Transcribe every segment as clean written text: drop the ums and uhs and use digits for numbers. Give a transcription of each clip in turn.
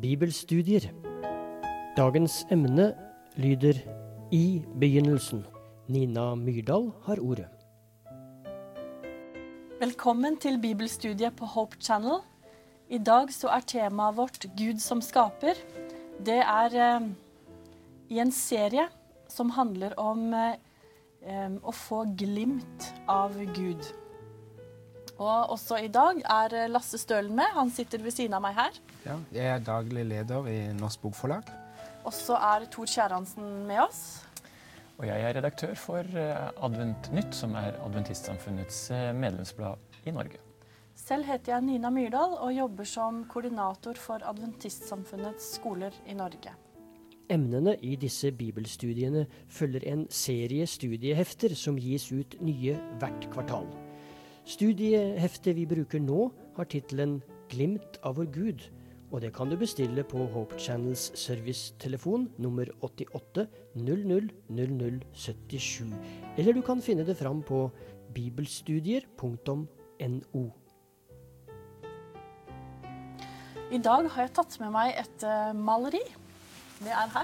Bibelstudier. Dagens emne lyder I begynnelsen. Nina Myrdal har ordet. Velkommen til Bibelstudiet på Hope Channel. I dag så temaet vårt Gud som skaper. Det I en serie som handler om å få glimt av Gud. Og også I dag Lasse Stølen med. Han sitter ved siden av meg her. Ja, jeg daglig leder I Norsk Bokforlag. Og så Tor Kjæransen med oss. Og jeg redaktør for Advent Nytt, som Adventistsamfunnets medlemsblad I Norge. Selv heter jeg Nina Myrdal og jobber som koordinator for Adventistsamfunnets skoler I Norge. Emnene I disse bibelstudiene følger en serie studiehefter som gis ut nye hvert kvartal. Studieheftet vi bruker nå har titelen Glimt av vår Gud, og det kan du bestille på Hope Channels servicetelefon nummer 88 00 00 77, eller du kan finne det fram på bibelstudier.no. I dag har jeg tatt med meg et maleri. Det her.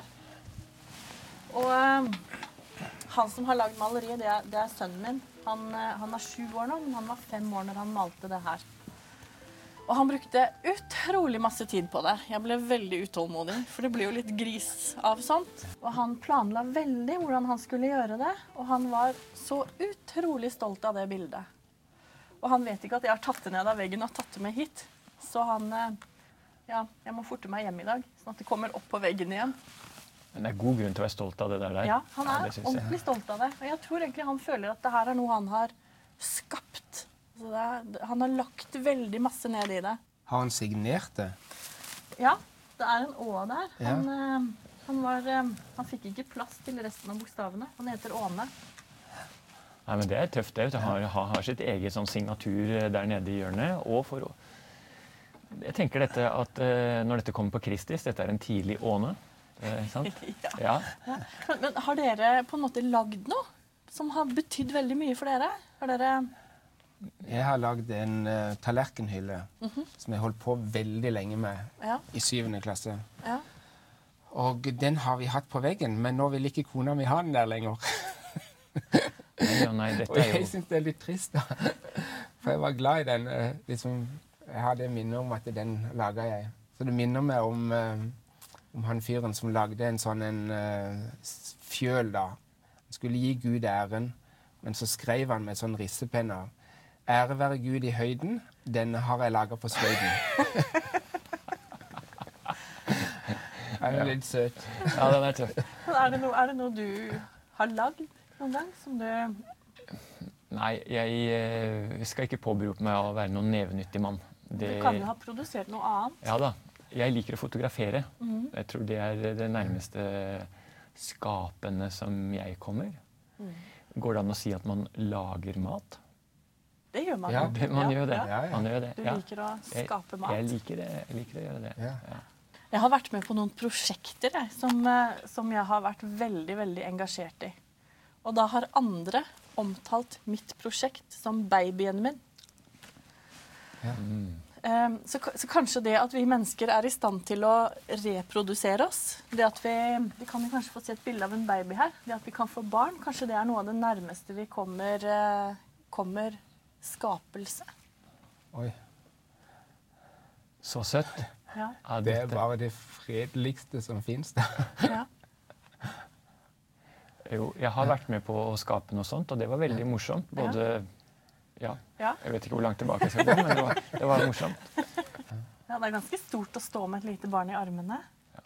Og han som har laget maleriet, det sønnen min. Han 7 år nå, men han var 5 år når han malte det her. Og han brukte utrolig masse tid på det. Jeg ble veldig utålmodig, for det blir jo litt gris av sånt. Og han planla veldig hvordan han skulle gjøre det, og han var så utrolig stolt av det bildet. Og han vet ikke at jeg har tatt det ned av veggen og tatt det med hit. Så han, jeg må forte meg hjem I dag, sånn at det kommer opp på veggen igjen. Men det god grunn til å være stolt av det der. Ja, han ordentlig stolt av det. Og jeg tror egentlig han føler at det her noe han har skapt. Så han har lagt veldig masse ned I det. Har han signert det? Ja, det en Å der. Ja. Han fikk ikke plass til resten av bokstavene. Han heter Åne. Nei, men det tøft det. Han har sitt eget sånn signatur der nede I hjørnet. Og jeg tenker dette at når dette kommer på Kristus, dette en tidlig Åne. Sant? Ja. Men har dere på en måte lagd noe som har betydd veldig mye for dere? Har dere... Jeg har lagd en tallerkenhylle som jeg holdt på veldig lenge med I 7. klasse. Ja. Og den har vi hatt på veggen, men nå vil ikke kona mi ha den der lenger. Nei, dette Og jo... jeg synes det litt trist da. For jeg var glad I den. Jeg har det minnet om at den laget jeg. Så det minner meg om han fyren som lagde en sånn fjøl da. Han skulle gi Gud æren, men så skrev han med sånn rissepenner. Ære være Gud I høyden, denne har jeg laget på sløyden. Det litt søt. Ja, den tøff. Er det noe du har lagd noen gang som du... Nei, jeg skal ikke påberope meg å være noen nevenyttig mann. Du kan jo ha produsert noe annet. Ja da. Jeg liker å fotografere. Jeg tror det det nærmeste skapende som jeg kommer. Går det an å si at man lager mat? Det gjør man. Ja, man gjør det. Ja. Man gjør det. Du liker å skape mat. Jeg liker å gjøre det. Ja. Jeg har vært med på noen prosjekter som jeg har vært veldig, veldig engasjert I. Og da har andre omtalt mitt prosjekt som babyen min. Ja. Så kanskje det at vi mennesker I stand til å reprodusere oss, det at vi kan jo kanskje få se et bilde av en baby her, det at vi kan få barn, kanskje det noe av det nærmeste vi kommer skapelse. Oi. Så søtt. Ja. Det bare det fredeligste som finnes da. Ja. Jo, jeg har vært med på å skape noe sånt, og det var veldig morsomt. Både... Ja, jeg vet ikke hvor langt tilbake jeg skal gå, men det var morsomt. Ja, det ganske stort å stå med et lite barn I armene.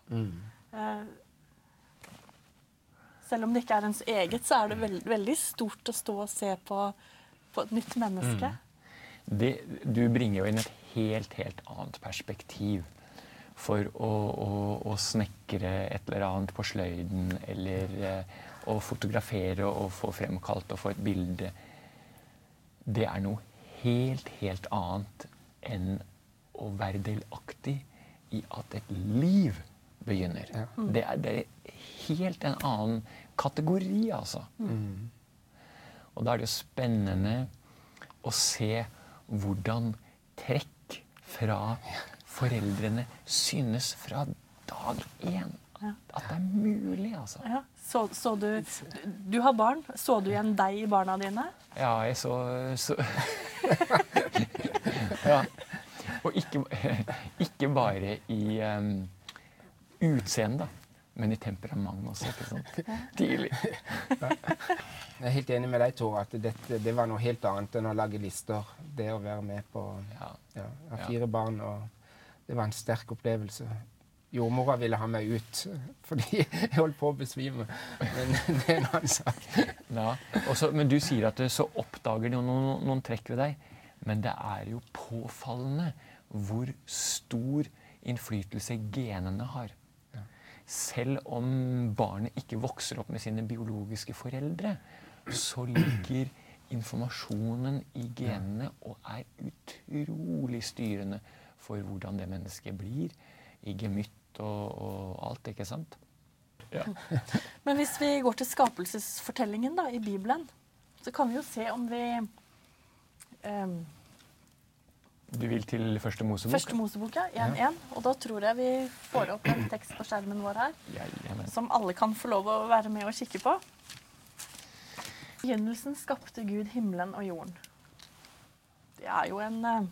Selv om det ikke ens eget, så det veldig stort å stå og se på et nytt menneske. Du bringer jo inn et helt annet perspektiv for å snekre et eller annet på sløyden, eller å fotografere og få fremkalt og få et bilde. Det noe helt annet enn å være delaktig I at et liv begynner. Ja. Det det helt en annen kategori, altså. Og da det jo spennende å se hvordan trekk fra foreldrene synes fra dag 1 at det mulig, altså. Ja. Så du har barn. Så du igjen deg i barna dine? Ja, jeg så ja. Og ikke bare i utseende, men i temperament også, ikke sant? Tidlig. Jeg er helt enig med deg, Tor, at det var noe helt annet enn å lage lister. Det å være med på jeg har 4 barn, og det var en sterk opplevelse. Jordmora ville ha meg ut, fordi jeg holdt på å besvime. Men det er en annen sak. Ja, men du sier at så oppdager de noen trekk ved deg, men det er jo påfallende hvor stor innflytelse genene har. Selv om barnet ikke vokser opp med sine biologiske foreldre, så ligger informasjonen i genene og er utrolig styrende for hvordan det mennesket blir, i gemytt og alt, ikke sant? Ja. Men hvis vi går til skapelsesfortellingen da, i Bibelen, så kan vi jo se om vi... Du vil til Første Mosebok? Første Mosebok, ja. 1.1. Og da tror jeg vi får opp en tekst på skjermen vår her, som alle kan få lov å være med og kikke på. I begynnelsen skapte Gud himmelen og jorden. Det er jo en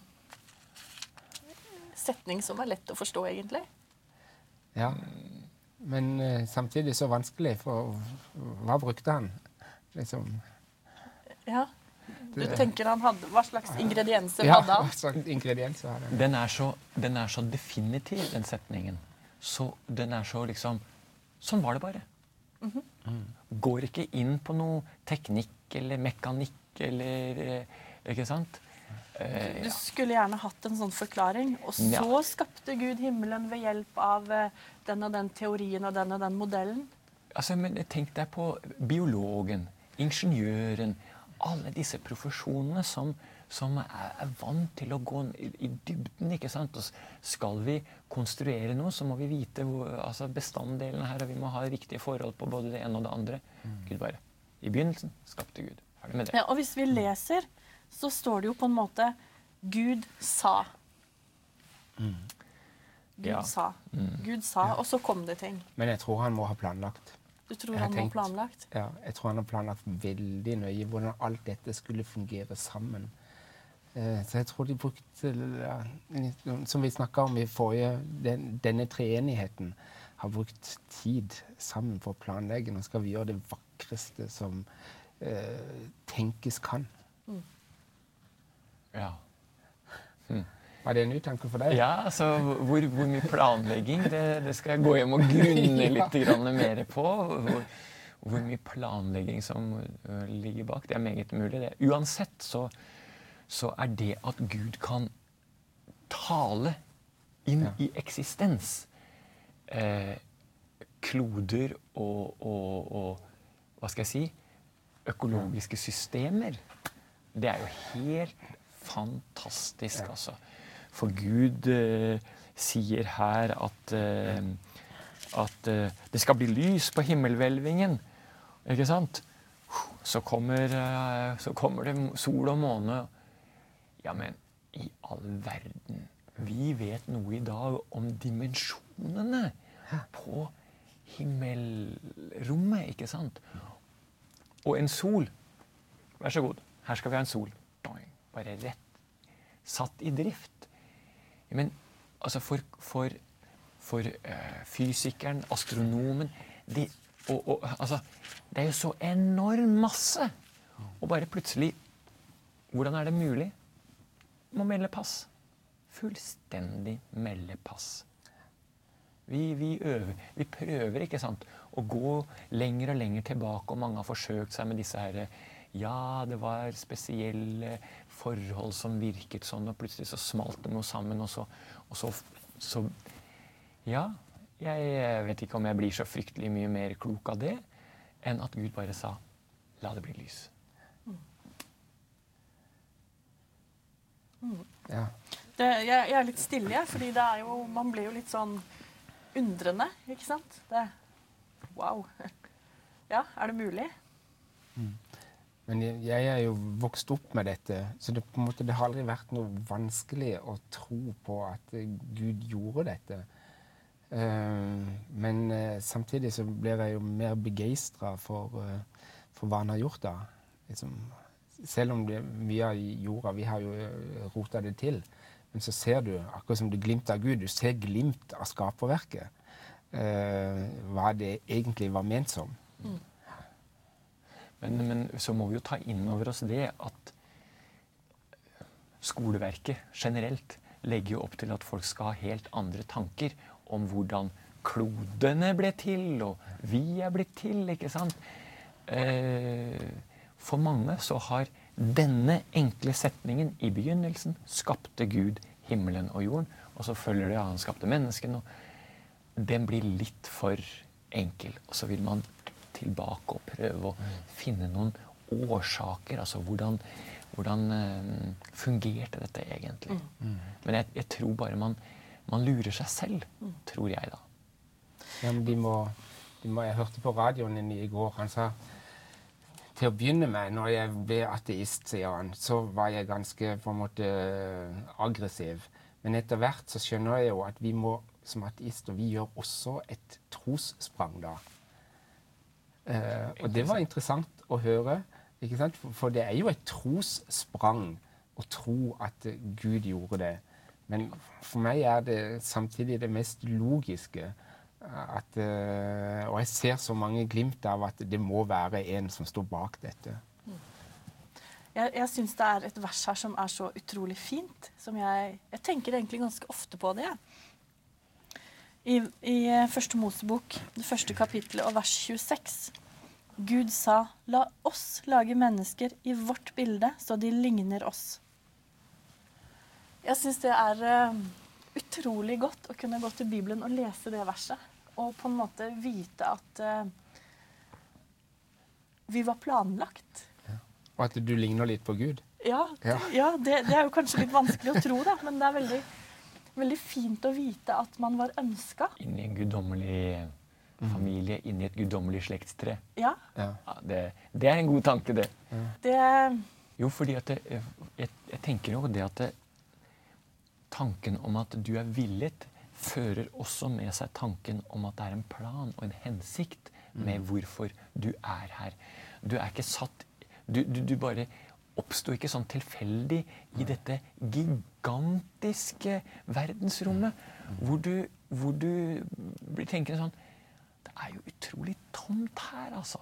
setning som er lett å forstå, egentlig. Ja, men samtidig så vanskelig, for hva brukte han? Liksom... Ja. Du tenker han hadde, hva slags ingredienser hadde han? Ja, hva slags ingredienser hadde han? Den er så definitiv, den setningen. Så den er så liksom, sånn var det bare. Går ikke inn på noe teknikk eller mekanikk eller, ikke sant? Du skulle gjerne hatt en sånn forklaring, og så skapte Gud himmelen ved hjelp av den og den teorien og den modellen. Altså, men tenk deg på biologen, ingeniøren, alle disse profesjonene som er vant til å gå i dybden, ikke sant? Og skal vi konstruere noe, så må vi vite bestanddelene her, og vi må ha riktige forhold på både det ene og det andre. Gud bare. I begynnelsen skapte Gud. Ferdig med det. Ja, og hvis vi leser, så står det jo på en måte Gud sa. Gud sa. Gud sa, og så kom det ting. Men jeg tror han må ha planlagt. Du tror han må ha planlagt? Ja, jeg tror han har planlagt veldig nøye hvordan alt dette skulle fungere sammen. Så jeg tror de brukte, som vi snakket om i forrige, denne treenigheten har brukt tid sammen for å planlegge. Nå skal vi gjøre det vakreste som tenkes kan. Ja. Var det en ny tanke for deg? Ja, altså hvor mye planlegging, det skal jeg gå hjem og grunne litt mer på. Hvor mye planlegging som ligger bak, det er meget mulig. Uansett så er det at Gud kan tale inn i eksistens. Kloder og hva skal jeg si, økologiske systemer. Det er jo helt fantastisk, altså. For Gud sier her at det skal bli lys på himmelhvelvingen, ikke sant? Så kommer det sol og måne. Ja, men i all verden, vi vet noe i dag om dimensjonene på himmelrommet, ikke sant? Og en sol, vær så god, her skal vi ha en sol, bare rett, satt i drift. Men altså for fysikeren, astronomen, altså, det er jo så enorm masse. Og bare plutselig, hvordan er det mulig? Må melde pass. Fullstendig melde pass. Vi øver, vi prøver, ikke sant, å gå lenger og lenger tilbake, og mange har forsøkt seg med disse her, ja, det var spesielle forhold som virket sånn, og plutselig så smalt det noe sammen, og så ja, jeg vet ikke om jeg blir så fryktelig mye mer klok av det, enn at Gud bare sa, la det bli lys. Ja. Jeg er litt stille, fordi det er jo, man blir jo litt sånn undrende, ikke sant? Wow. Ja, er det mulig? Men jeg er jo vokst opp med dette, så det, på en måte, det har aldri vært noe vanskelig å tro på at Gud gjorde dette. Men samtidig så blir jeg jo mer begeistret for hva han har gjort da. Liksom, selv om mye av jorda, vi har jo rotet det til, men så ser du, akkurat som det glimt av Gud, du ser glimt av skaperverket, hva det egentlig var ment som. Men så må vi jo ta inn over oss det at skoleverket generelt legger jo opp til at folk skal ha helt andre tanker om hvordan klodene ble til, og vi er blitt til, ikke sant? For mange så har denne enkle setningen i begynnelsen skapte Gud himmelen og jorden, og så følger det han skapte menneskene, og den blir litt for enkel, og så vil man tilbake og prøve å finne noen årsaker, altså hvordan fungerte dette egentlig. Men jeg tror bare man lurer seg selv, tror jeg da. Ja, men jeg hørte på radioen i går, han sa, til å begynne med, når jeg ble ateist, sier han, så var jeg ganske på en måte aggressiv. Men etter hvert så skjønner jeg jo at vi må, som ateister, vi gjør også et trossprang da. Og det var interessant å høre, ikke sant? For det er jo et trossprang å tro at Gud gjorde det. Men for meg er det samtidig det mest logiske, og jeg ser så mange glimt av at det må være en som står bak dette. Jeg synes det er et vers her som er så utrolig fint, som jeg tenker egentlig ganske ofte på det. I første Mosebok, det første kapittelet og vers 26, Gud sa, la oss lage mennesker i vårt bilde, så de ligner oss. Jeg synes det er utrolig godt å kunne gå til Bibelen og lese det verset, og på en måte vite at vi var planlagt. Ja. Og at du ligner litt på Gud. Ja, det er jo kanskje litt vanskelig å tro da, men det er veldig, veldig fint å vite at man var ønsket. Inn i en guddommelig familie, inn i et guddommelig slektstre. Ja. Ja, det er en god tanke, det. Ja. Jo, fordi at jeg tenker jo det at tanken om at du er villet, fører også med seg tanken om at det er en plan og en hensikt med hvorfor du er her. Du er ikke satt, du bare oppstår ikke sånn tilfeldig i dette gigantiske verdensrommet, hvor du blir tenkende sånn, det er jo utrolig tomt her, altså.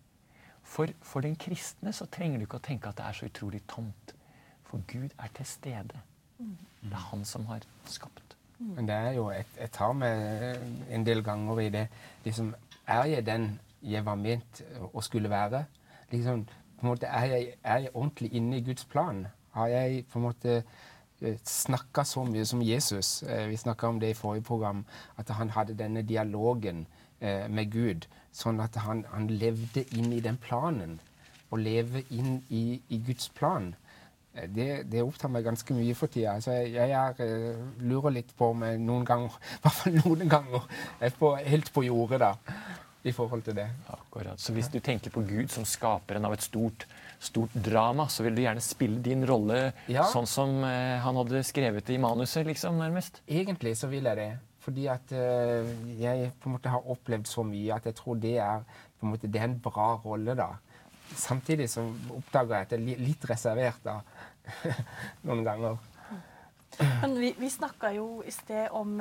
For den kristne så trenger du ikke å tenke at det er så utrolig tomt. For Gud er til stede. Det er han som har skapt. Men det er jo, jeg tar med en del ganger i det, liksom, er jeg den jeg var ment å skulle være? Liksom, på en måte, er jeg ordentlig inne i Guds plan? Har jeg på en måte snakket så mye som Jesus? Vi snakket om det i forrige program, at han hadde denne dialogen med Gud, sånn at han levde inn i den planen, og leve inn i Guds plan. Det opptar meg ganske mye for tida. Altså, jeg lurer litt på meg noen ganger, i hvert fall noen ganger, helt på jordet da, i forhold til det. Akkurat. Så hvis du tenker på Gud som skaperen av et stort drama, så vil du gjerne spille din rolle sånn som han hadde skrevet i manuset, liksom, nærmest? Egentlig så vil jeg det. Fordi at jeg på en måte har opplevd så mye at jeg tror det er en bra rolle da. Samtidig så oppdager jeg at det er litt reservert da, noen ganger. Men vi snakket jo i sted om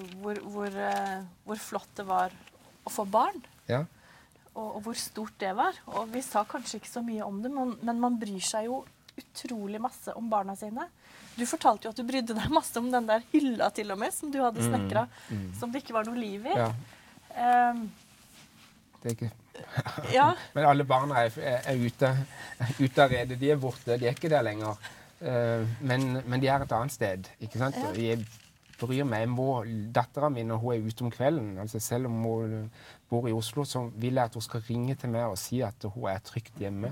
hvor flott det var å få barn. Ja. Og hvor stort det var. Og vi sa kanskje ikke så mye om det, men man bryr seg jo utrolig masse om barna sine. Du fortalte jo at du brydde deg masse om den der hylla til og med, som du hadde snekret, som det ikke var noe liv i. Ja. Det er ikke... Ja. Men alle barna er ute av redet, de er borte, de er ikke der lenger. Men de er et annet sted, ikke sant? Ja. Jeg bryr meg, datteren min, når hun er ute om kvelden, altså selv om hun bor i Oslo, så vil jeg at hun skal ringe til meg og si at hun er trygt hjemme.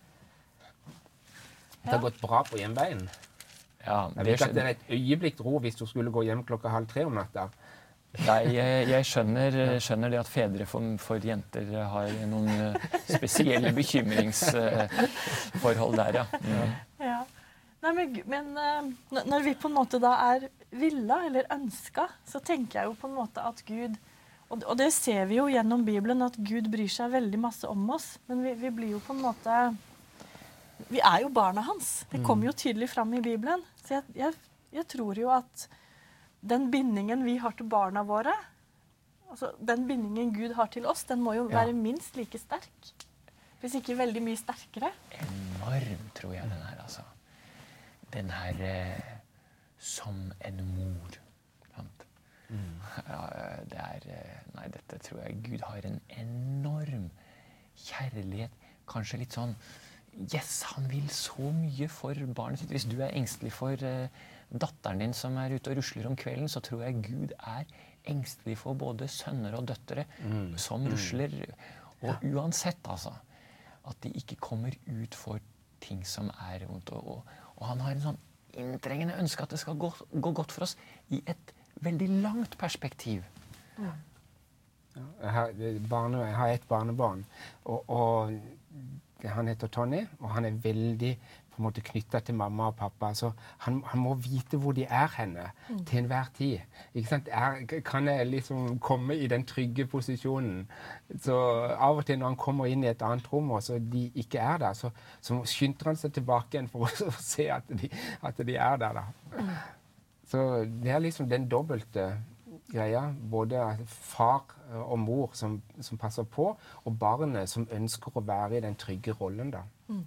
Det har gått bra på hjemveien. Ja, jeg vet at det er et øyeblikk ro hvis du skulle gå hjem 2:30 om natta. Nei, jeg skjønner det at fedre for jenter har noen spesielle bekymringsforhold der, ja. Ja. Nei, men når vi på en måte da villet eller ønsket, så tenker jeg jo på en måte at Gud, og det ser vi jo gjennom Bibelen, at Gud bryr seg veldig masse om oss, men vi blir jo på en måte, vi jo barna hans. Det kommer jo tydelig fram i Bibelen. Så jeg tror jo at den bindingen vi har til barna våre, altså den bindingen Gud har til oss, den må jo være minst like sterk. Hvis ikke veldig mye sterkere. Enorm, tror jeg, den her, altså. Den her som en mor. Sant? Ja, nei, dette tror jeg Gud har en enorm kjærlighet. Kanskje litt sånn, yes, han vil så mye for barnet sitt. Hvis du engstelig for datteren din som ute og rusler om kvelden, så tror jeg Gud engstelig for både sønner og døtre som rusler. Og uansett, altså, at de ikke kommer ut for ting som vondt. Og han har en sånn inntrengende ønske at det skal gå godt for oss i et veldig langt perspektiv. Jeg har et barnebarn, og han heter Tony, og han veldig på en måte knyttet til mamma og pappa. Så han må vite hvor de henne til enhver tid. Ikke sant? Kan jeg liksom komme i den trygge posisjonen? Så av og til når han kommer inn i et annet rom, og så de ikke der, så skynder han seg tilbake igjen for å se at de der. Da. Så det liksom den dobbelte greia. Både far og mor som passer på, og barnet som ønsker å være i den trygge rollen da.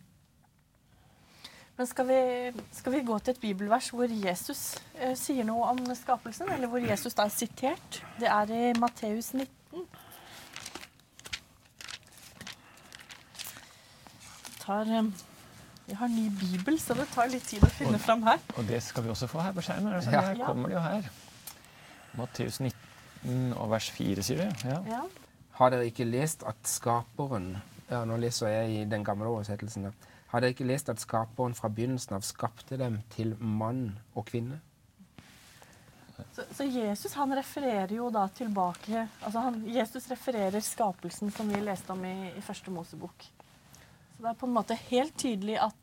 Men skal vi gå til et bibelvers hvor Jesus sier noe om skapelsen, eller hvor Jesus da sitert? Det i Matteus 19. Jeg har ny bibel, så det tar litt tid å finne fram her. Og det skal vi også få her på skjermen. Altså, her kommer det jo her. Matteus 19 og vers 4, sier det. Ja. Har dere ikke lest at skaperen, nå leser jeg i den gamle oversettelsen, har dere ikke lest at skaperen fra begynnelsen av skapte dem til mann og kvinne? Så Jesus han refererer jo da tilbake, altså Jesus refererer skapelsen som vi leste om i første Mosebok. Så det på en måte helt tydelig at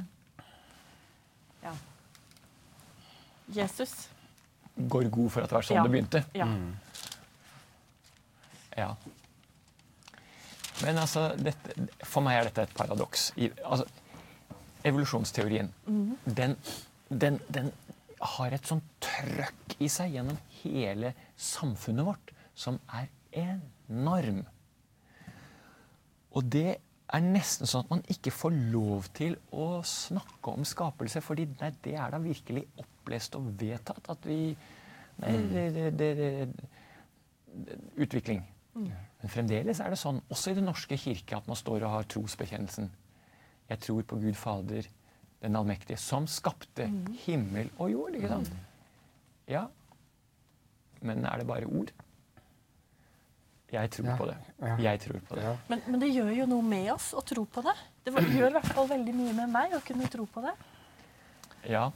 Jesus går god for at det var sånn det begynte. Ja. Men altså, for meg dette et paradoks. Altså, evolusjonsteorien, den har et sånn trøkk i seg gjennom hele samfunnet vårt, som enorm. Og det nesten sånn at man ikke får lov til å snakke om skapelse, fordi det da virkelig opplest og vedtatt at vi utvikling. Men fremdeles det sånn, også i den norske kirke, at man står og har trosbekjennelsen. Jeg tror på Gud Fader, den allmektige, som skapte himmel og jord, ikke sant? Ja, men det bare ord? Jeg tror på det. Jeg tror på det. Men det gjør jo noe med oss å tro på det. Det gjør i hvert fall veldig mye med meg å kunne tro på det. Ja.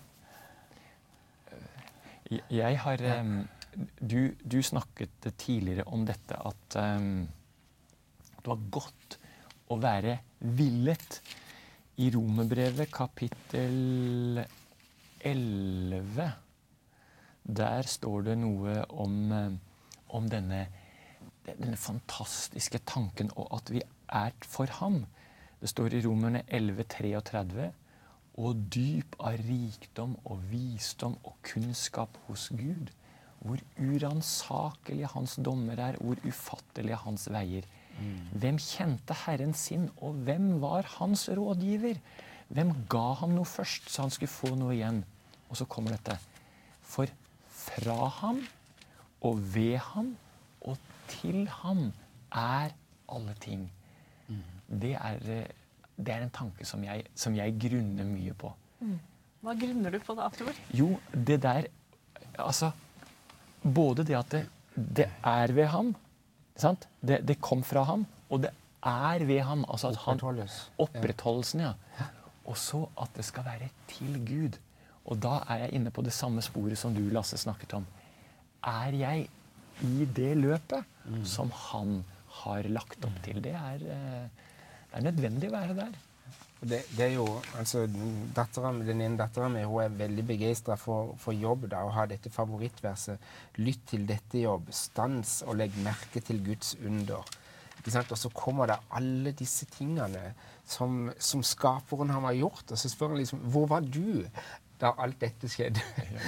Jeg har... Du snakket tidligere om dette at det var godt å være villet. I Romerbrevet kapittel 11, der står det noe om denne fantastiske tanken, og at vi for ham. Det står i Romerne 11:33, og dyp av rikdom og visdom og kunnskap hos Gud. Hvor uransakelige hans dommer hvor ufattelige hans veier. Hvem kjente Herren sin, og hvem var hans rådgiver? Hvem ga ham noe først, så han skulle få noe igjen? Og så kommer dette. For fra ham, og ved ham, og til ham alle ting. Det en tanke som jeg grunner mye på. Hva grunner du på da, Tor? Jo, det der, altså... Både det at det ved ham, sant? Det kom fra ham, og det ved ham. Altså at opprettholdelsen, ja. Og så at det skal være til Gud. Og da jeg inne på det samme sporet som du, Lasse, snakket om. Jeg i det løpet som han har lagt opp til. Det er nødvendig å være der. Det er jo, altså, den ene datteren min, hun er veldig begeistret for jobb da, og har dette favorittverset. Lytt til dette jobb, stans og legg merke til Guds under. Ikke sant? Og så kommer det alle disse tingene som skaperen han har gjort, og så spør han liksom, hvor var du da alt dette skjedde?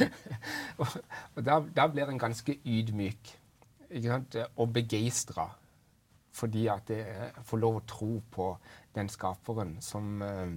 og da blir han ganske ydmyk, ikke sant? Og begeistret, fordi at jeg får lov å tro på den skaperen som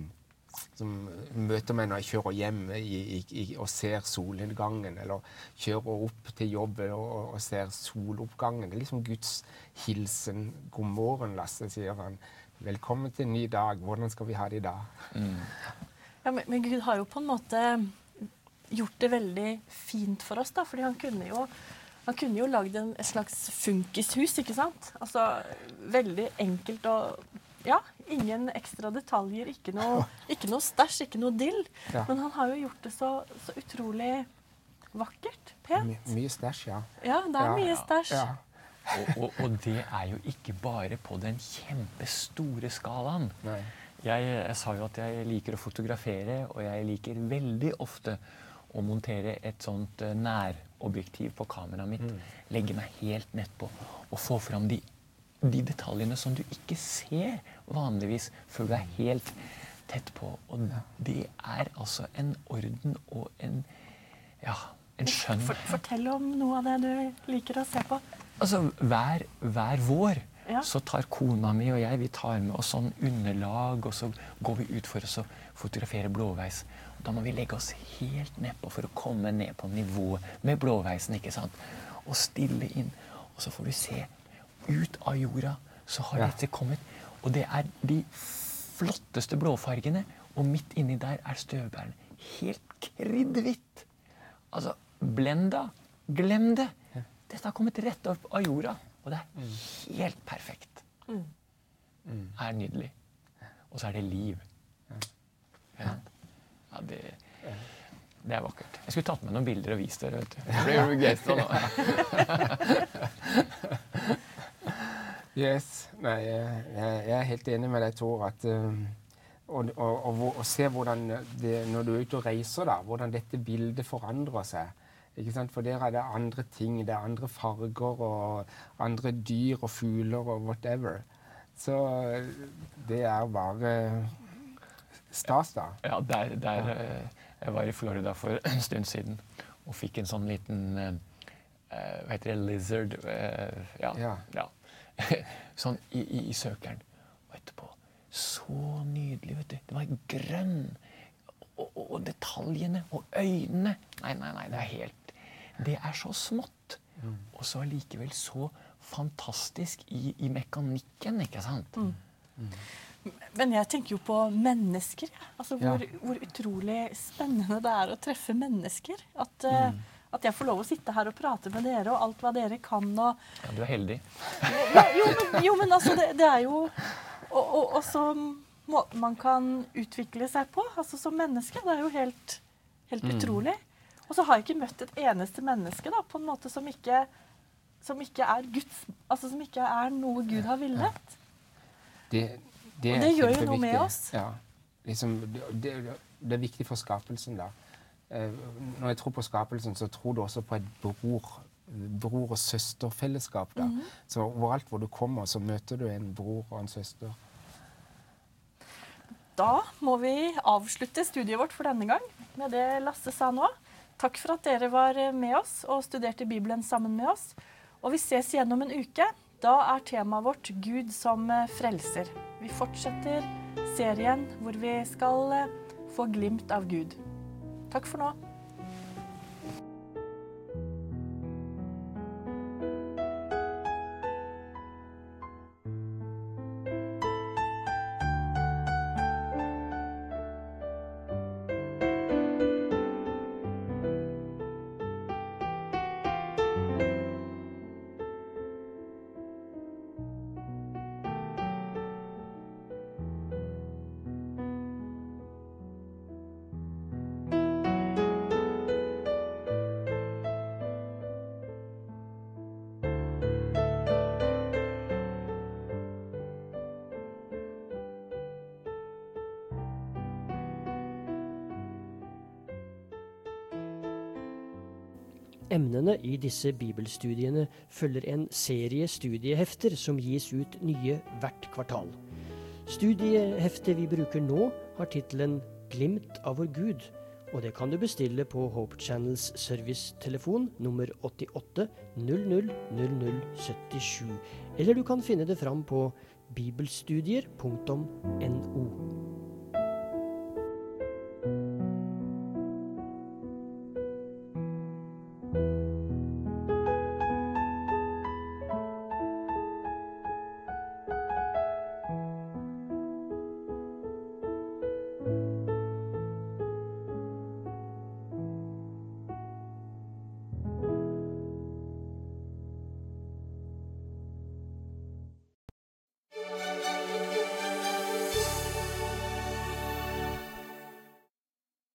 møter meg når jeg kjører hjem og ser solnedgangen, eller kjører opp til jobb og ser soloppgangen. Det er liksom Guds hilsen. God morgen, Lasse, sier han. Velkommen til en ny dag. Hvordan skal vi ha det i dag? Ja, men Gud har jo på en måte gjort det veldig fint for oss, da, fordi han kunne jo lagd et slags funkishus, ikke sant? Altså, veldig enkelt og, ja, ingen ekstra detaljer, ikke noe stæsj, ikke noe dill. Ja. Men han har jo gjort det så utrolig vakkert, pent. Mye stæsj, ja. Ja, det er mye stæsj. Ja. Og det er jo ikke bare på den kjempestore skalaen. Nei. Jeg sa jo at jeg liker å fotografere, og jeg liker veldig ofte å montere et sånt nærobjektiv på kameraet mitt, legge meg helt nedpå og få fram de detaljene som du ikke ser vanligvis før du er helt tett på. Og det er altså en orden og en skjønnhet. Fortell om noe av det du liker å se på. Altså, hver vår så tar kona mi og jeg, vi tar med oss sånn underlag, og så går vi ut for å fotografere blåveis. Da må vi legge oss helt nedpå for å komme ned på nivået med blåveisen, ikke sant? Og stille inn. Og så får du se ut av jorda, så har dette kommet. Og det er de flotteste blåfargene, og midt inni der er støvbærene. Helt kriddhvitt. Altså, blenda. Glem det. Dette har kommet rett opp av jorda, og det er helt perfekt. Det er nydelig. Og så er det liv. Ja, det er vakkert. Jeg skulle tatt med noen bilder og vist dere, vet du. Jeg blir jo begeistret nå. Yes. Nei, jeg er helt enig med deg, Tor, at å se hvordan det, når du er ute og reiser, da, hvordan dette bildet forandrer seg. Ikke sant? For der er det andre ting, det er andre farger og andre dyr og fugler og whatever. Så det er bare stas, da. Ja, jeg var i Florida for en stund siden og fikk en sånn liten, hva heter det, lizard, sånn i søkeren. Og etterpå, så nydelig, vet du. Det var grønn, og detaljene, og øynene. Nei, det er så smått. Og så likevel så fantastisk i mekanikken, ikke sant? Men jeg tenker jo på mennesker. Altså hvor utrolig spennende det er å treffe mennesker. At jeg får lov å sitte her og prate med dere, og alt hva dere kan. Og ja, du er heldig. Men altså, det er jo og så måten man kan utvikle seg på, altså som menneske. Det er jo helt utrolig. Og så har jeg ikke møtt et eneste menneske da, på en måte som ikke er Guds, altså som ikke er noe Gud har villet. Det gjør jo noe med oss. Ja, liksom, det er viktig for skapelsen da. Når jeg tror på skapelsen, så tror du også på et bror- og søsterfellesskap da. Så overalt hvor du kommer, så møter du en bror og en søster. Da må vi avslutte studiet vårt for denne gang med det Lasse sa nå. Takk for at dere var med oss og studerte Bibelen sammen med oss. Og vi ses igjen om en uke. Da er temaet vårt Gud som frelser. Vi fortsetter serien hvor vi skal få glimt av Gud. Takk for nå. Emnene i disse bibelstudiene følger en serie studiehefter som gis ut nye hvert kvartal. Studieheftet vi bruker nå har titelen «Glimt av vår Gud», og det kan du bestille på Hope Channels servicetelefon nummer 88 00 00 77, eller du kan finne det fram på bibelstudier.no.